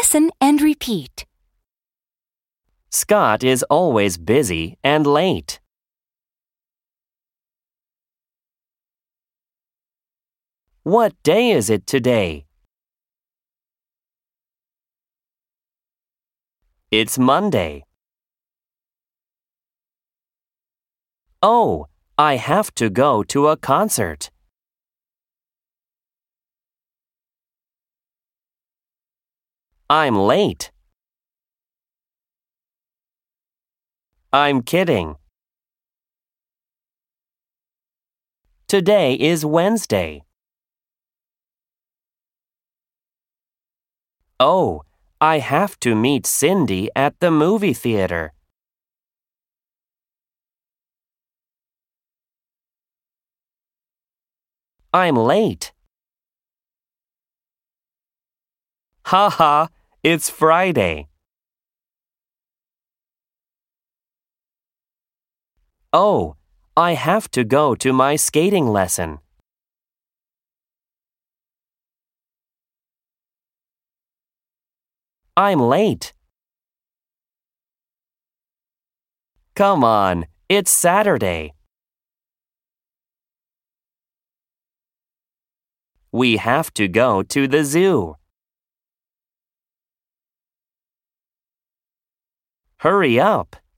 Listen and repeat. Scott is always busy and late. What day is it today? It's Monday. Oh, I have to go to a concert. I'm late. I'm kidding. Today is Wednesday. Oh, I have to meet Cindy at the movie theater. I'm late. Ha ha, it's Friday. Oh, I have to go to my skating lesson. I'm late. Come on, it's Saturday. We have to go to the zoo. Hurry up.